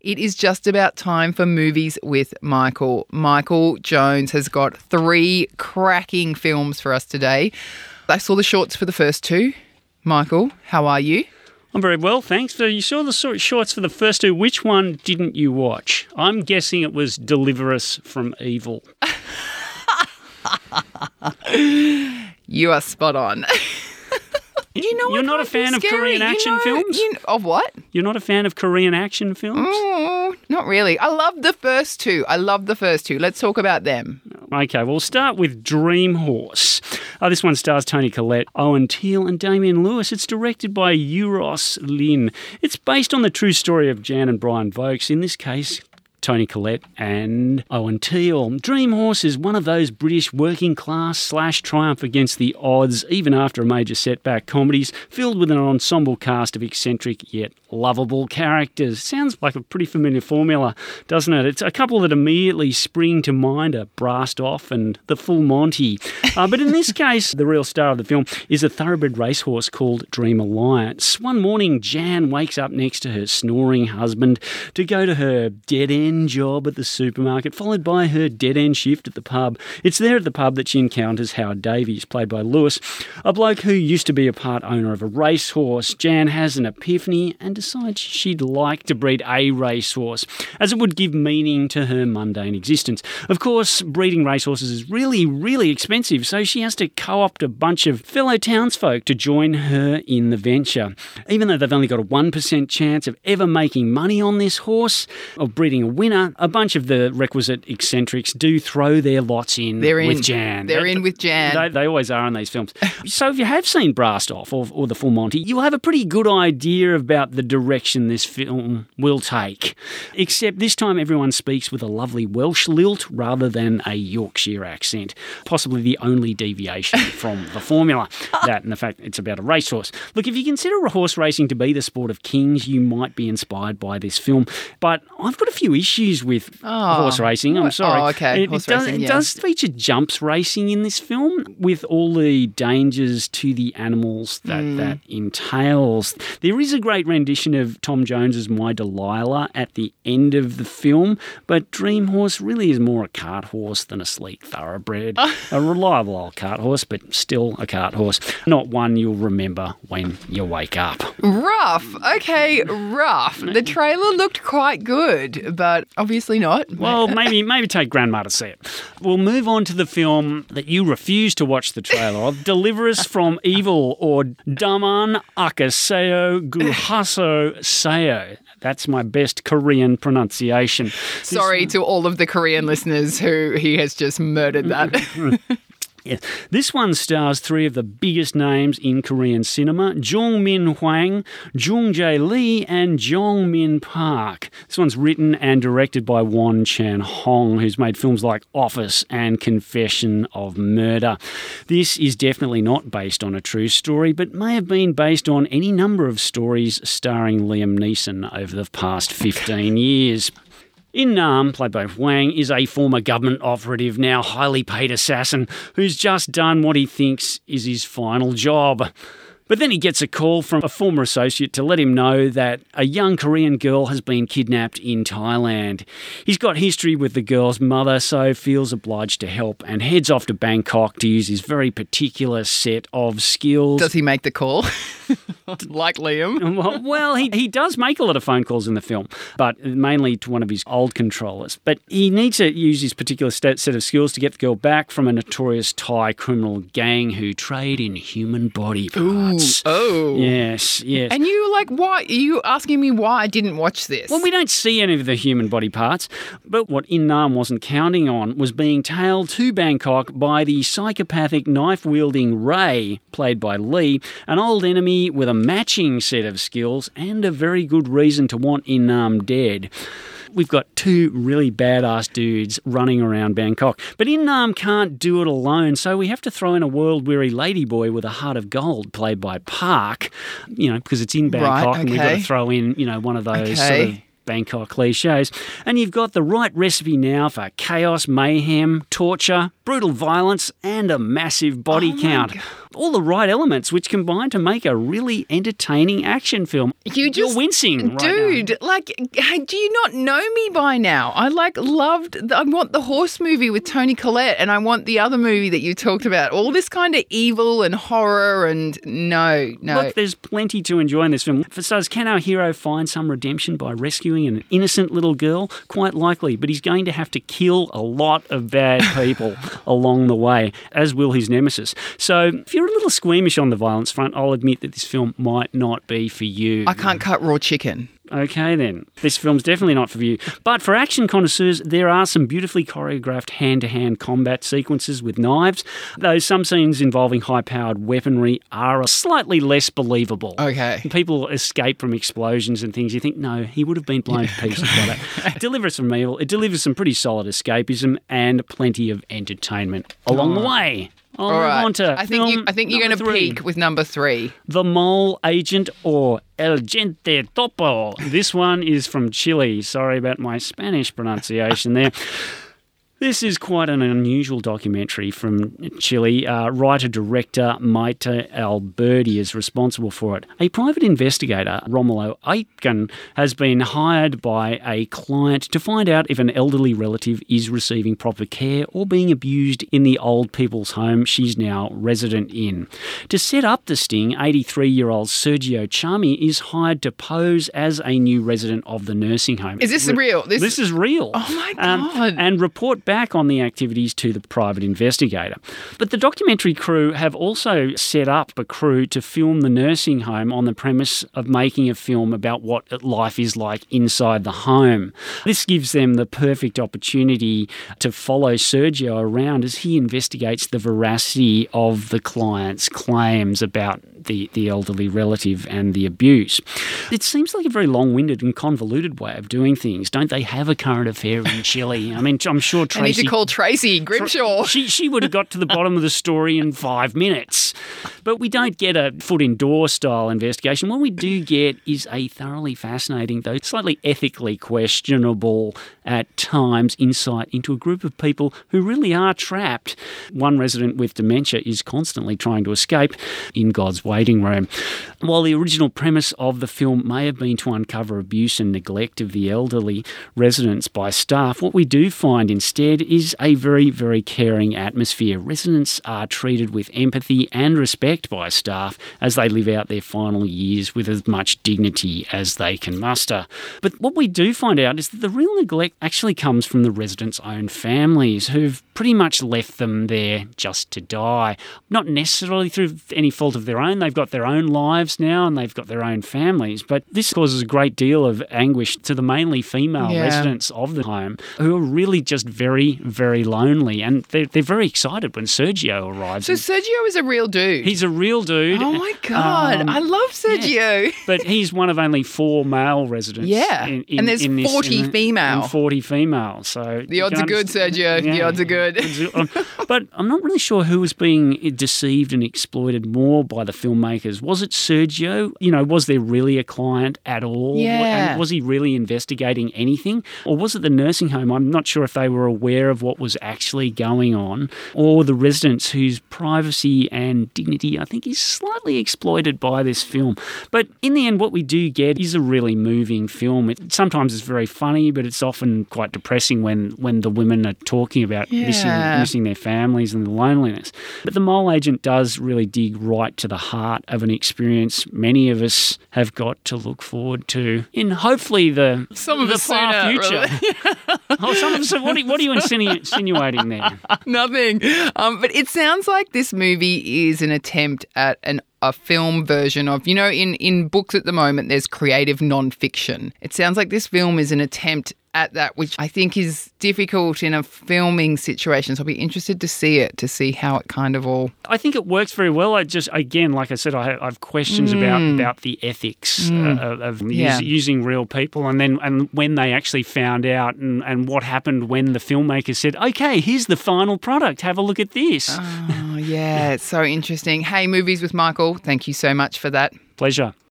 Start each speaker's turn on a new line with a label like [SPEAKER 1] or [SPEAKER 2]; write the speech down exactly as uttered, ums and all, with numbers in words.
[SPEAKER 1] it is just about time for Movies with Michael. Michael Jones has got three cracking films for us today. I saw the shorts for the first two. Michael, how are you?
[SPEAKER 2] I'm very well, thanks. So you saw the shorts for the first two. Which one didn't you watch? I'm guessing it was Deliver Us from Evil.
[SPEAKER 1] You are spot on. You know
[SPEAKER 2] You're not a fan of
[SPEAKER 1] scary.
[SPEAKER 2] Korean action
[SPEAKER 1] you know,
[SPEAKER 2] films?
[SPEAKER 1] You know, of what?
[SPEAKER 2] You're not a fan of Korean action films?
[SPEAKER 1] Oh, not really. I love the first two. I love the first two. Let's talk about them.
[SPEAKER 2] Okay, we'll start with Dream Horse. Uh, this one stars Toni Collette, Owen Teale and Damian Lewis. It's directed by Euros Lyn. It's based on the true story of Jan and Brian Vokes. In this case, Toni Collette and Owen Teale. Dream Horse is one of those British working class slash triumph against the odds, even after a major setback comedies, filled with an ensemble cast of eccentric yet lovable characters. Sounds like a pretty familiar formula, doesn't it? It's a couple that immediately spring to mind are Brassed Off and The Full Monty. Uh, but in this case, the real star of the film is a thoroughbred racehorse called Dream Alliance. One morning, Jan wakes up next to her snoring husband to go to her dead-end job at the supermarket, followed by her dead-end shift at the pub. It's there at the pub that she encounters Howard Davies, played by Lewis, a bloke who used to be a part owner of a racehorse. Jan has an epiphany and decides she'd like to breed a racehorse, as it would give meaning to her mundane existence. Of course, breeding racehorses is really, really expensive, so she has to co-opt a bunch of fellow townsfolk to join her in the venture. Even though they've only got a one percent chance of ever making money on this horse, of breeding a winner, a bunch of the requisite eccentrics do throw their lots in
[SPEAKER 1] They're in.
[SPEAKER 2] with Jan.
[SPEAKER 1] They're
[SPEAKER 2] they,
[SPEAKER 1] in with Jan.
[SPEAKER 2] They, they always are in these films. So if you have seen Brassed Off or, or The Full Monty, you'll have a pretty good idea about the direction this film will take. Except this time everyone speaks with a lovely Welsh lilt rather than a Yorkshire accent. Possibly the only deviation from the formula. That and the fact it's about a racehorse. Look, if you consider horse racing to be the sport of kings, you might be inspired by this film. But I've got a few issues with
[SPEAKER 1] oh,
[SPEAKER 2] horse racing. I'm sorry.
[SPEAKER 1] Oh, okay.
[SPEAKER 2] It,
[SPEAKER 1] horse
[SPEAKER 2] it, does,
[SPEAKER 1] racing, yeah.
[SPEAKER 2] it does feature jumps racing in this film with all the dangers to the animals that
[SPEAKER 1] mm.
[SPEAKER 2] that entails. There is a great rendition of Tom Jones's My Delilah at the end of the film, but Dream Horse really is more a cart horse than a sleek thoroughbred. A reliable old cart horse, but still a cart horse. Not one you'll remember when you wake up.
[SPEAKER 1] Rough. Okay, rough. The trailer looked quite good, but obviously not.
[SPEAKER 2] Well, maybe maybe take Grandma to see it. We'll move on to the film that you refuse to watch the trailer of, Deliver Us from Evil, or Daman Akaseo Guhaso Seo. That's my best Korean pronunciation.
[SPEAKER 1] Sorry this... to all of the Korean listeners who he has just murdered that.
[SPEAKER 2] Yeah. This one stars three of the biggest names in Korean cinema: Jong Min Hwang, Jung Jae Lee, and Jong Min Park. This one's written and directed by Won Chan Hong, who's made films like Office and Confession of Murder. This is definitely not based on a true story, but may have been based on any number of stories starring Liam Neeson over the past fifteen years. In Nam, played by Hwang, is a former government operative, now highly paid assassin, who's just done what he thinks is his final job. But then he gets a call from a former associate to let him know that a young Korean girl has been kidnapped in Thailand. He's got history with the girl's mother, so feels obliged to help and heads off to Bangkok to use his very particular set of skills.
[SPEAKER 1] Does he make the call? Like Liam?
[SPEAKER 2] Well, well he, he does make a lot of phone calls in the film, but mainly to one of his old controllers. But he needs to use his particular set of skills to get the girl back from a notorious Thai criminal gang who trade in human body parts.
[SPEAKER 1] Ooh, oh.
[SPEAKER 2] Yes, yes.
[SPEAKER 1] And you like, why? Are you asking me why I didn't watch this?
[SPEAKER 2] Well, we don't see any of the human body parts, but what In Nam wasn't counting on was being tailed to Bangkok by the psychopathic knife-wielding Ray, played by Lee, an old enemy with a matching set of skills and a very good reason to want In Nam dead. We've got two really badass dudes running around Bangkok. But In Nam can't do it alone, so we have to throw in a world-weary ladyboy with a heart of gold, played by Park, you know, because it's in Bangkok,
[SPEAKER 1] right, okay.
[SPEAKER 2] and we've got to throw in, you know, one of those
[SPEAKER 1] okay.
[SPEAKER 2] sort of Bangkok cliches. And you've got the right recipe now for chaos, mayhem, torture, brutal violence, and a massive body
[SPEAKER 1] Oh my
[SPEAKER 2] count.
[SPEAKER 1] God.
[SPEAKER 2] All the right elements which combine to make a really entertaining action film.
[SPEAKER 1] You just,
[SPEAKER 2] You're wincing right
[SPEAKER 1] dude.
[SPEAKER 2] now.
[SPEAKER 1] Like, hey, do you not know me by now? I like loved. I want the horse movie with Toni Collette, and I want the other movie that you talked about. All this kind of evil and horror, and no, no.
[SPEAKER 2] Look, there's plenty to enjoy in this film. For starters, can our hero find some redemption by rescuing an innocent little girl? Quite likely, but he's going to have to kill a lot of bad people along the way, as will his nemesis. So if you're a little squeamish on the violence front, I'll admit that this film might not be for you.
[SPEAKER 1] I can't cut raw chicken.
[SPEAKER 2] Okay then, this film's definitely not for you. But for action connoisseurs, there are some beautifully choreographed hand-to-hand combat sequences with knives, though some scenes involving high-powered weaponry are slightly less believable.
[SPEAKER 1] Okay.
[SPEAKER 2] People escape from explosions and things. You think, no, he would have been blown to pieces by that. It delivers some evil. It delivers some pretty solid escapism and plenty of entertainment along the way. I'll
[SPEAKER 1] All
[SPEAKER 2] move
[SPEAKER 1] right.
[SPEAKER 2] on to
[SPEAKER 1] I think you,
[SPEAKER 2] film
[SPEAKER 1] I think you're going to
[SPEAKER 2] number three.
[SPEAKER 1] peak with number three.
[SPEAKER 2] The Mole Agent, or El Gente Topo. This one is from Chile. Sorry about my Spanish pronunciation there. This is quite an unusual documentary from Chile. Uh, Writer-director Maite Alberdi is responsible for it. A private investigator, Romulo Aitken, has been hired by a client to find out if an elderly relative is receiving proper care or being abused in the old people's home she's now resident in. To set up the sting, eighty-three-year-old Sergio Chami is hired to pose as a new resident of the nursing home.
[SPEAKER 1] Is this
[SPEAKER 2] Re-
[SPEAKER 1] real? This,
[SPEAKER 2] This is real.
[SPEAKER 1] Oh my
[SPEAKER 2] Um,
[SPEAKER 1] God.
[SPEAKER 2] and report back on the activities to the private investigator. But the documentary crew have also set up a crew to film the nursing home on the premise of making a film about what life is like inside the home. This gives them the perfect opportunity to follow Sergio around as he investigates the veracity of the client's claims about the, the elderly relative and the abuse. It seems like a very long-winded and convoluted way of doing things. Don't they have a current affair in Chile? I mean, I'm sure Tracy...
[SPEAKER 1] I need to call Tracy Grimshaw.
[SPEAKER 2] She, she would have got to the bottom of the story in five minutes. But we don't get a foot-in-door style investigation. What we do get is a thoroughly fascinating, though slightly ethically questionable at times, insight into a group of people who really are trapped. One resident with dementia is constantly trying to escape in God's waiting room. While the original premise of the film may have been to uncover abuse and neglect of the elderly residents by staff, what we do find instead is a very, very caring atmosphere. Residents are treated with empathy and respect by staff as they live out their final years with as much dignity as they can muster. But what we do find out is that the real neglect actually comes from the residents' own families, who've pretty much left them there just to die. Not necessarily through any fault of their own. They've got their own lives now and they've got their own families. But this causes a great deal of anguish to the mainly female
[SPEAKER 1] Yeah.
[SPEAKER 2] residents of the home, who are really just very, very lonely. And they're, they're very excited when Sergio arrives.
[SPEAKER 1] So Sergio is a real dude.
[SPEAKER 2] He's a real dude.
[SPEAKER 1] Oh my God.
[SPEAKER 2] Um,
[SPEAKER 1] I love Sergio.
[SPEAKER 2] But he's one of only four male residents.
[SPEAKER 1] Yeah.
[SPEAKER 2] in- in-
[SPEAKER 1] And there's
[SPEAKER 2] in this-
[SPEAKER 1] forty
[SPEAKER 2] in the-
[SPEAKER 1] female.
[SPEAKER 2] And forty female. So
[SPEAKER 1] The
[SPEAKER 2] you
[SPEAKER 1] odds
[SPEAKER 2] can
[SPEAKER 1] are good,
[SPEAKER 2] understand-
[SPEAKER 1] Sergio. The
[SPEAKER 2] Yeah.
[SPEAKER 1] odds are good.
[SPEAKER 2] Um, But I'm not really sure who was being deceived and exploited more by the filmmakers. Was it Sergio? You know, was there really a client at all?
[SPEAKER 1] Yeah.
[SPEAKER 2] And was he really investigating anything? Or was it the nursing home? I'm not sure if they were aware of what was actually going on, or the residents whose privacy and dignity I think is slightly exploited by this film. But in the end, what we do get is a really moving film. It sometimes it's very funny, but it's often quite depressing when, when the women are talking about missing,
[SPEAKER 1] Yeah.
[SPEAKER 2] missing their families and the loneliness. But The Mole Agent does really dig right to the heart of an experience many of us have got to look forward to in hopefully the,
[SPEAKER 1] Some of
[SPEAKER 2] the
[SPEAKER 1] us
[SPEAKER 2] far
[SPEAKER 1] sooner,
[SPEAKER 2] future. oh, some of us, what, are, what are you insinu- insinuating there?
[SPEAKER 1] Nothing. Um, but it sounds like this movie is an attempt at an a film version of, you know, in, in books at the moment, there's creative non-fiction. It sounds like this film is an attempt at that, which I think is difficult in a filming situation. So I'll be interested to see it, to see how it kind of all...
[SPEAKER 2] I think it works very well. I just, again, like I said, I have, I have questions
[SPEAKER 1] Mm.
[SPEAKER 2] about, about the ethics
[SPEAKER 1] Mm.
[SPEAKER 2] uh, of, of
[SPEAKER 1] Yeah.
[SPEAKER 2] us- using real people, and then and when they actually found out, and, and what happened when the filmmakers said, okay, here's the final product, have a look at this.
[SPEAKER 1] Oh, yeah, it's so interesting. Hey, Movies with Michael, thank you so much for that.
[SPEAKER 2] Pleasure.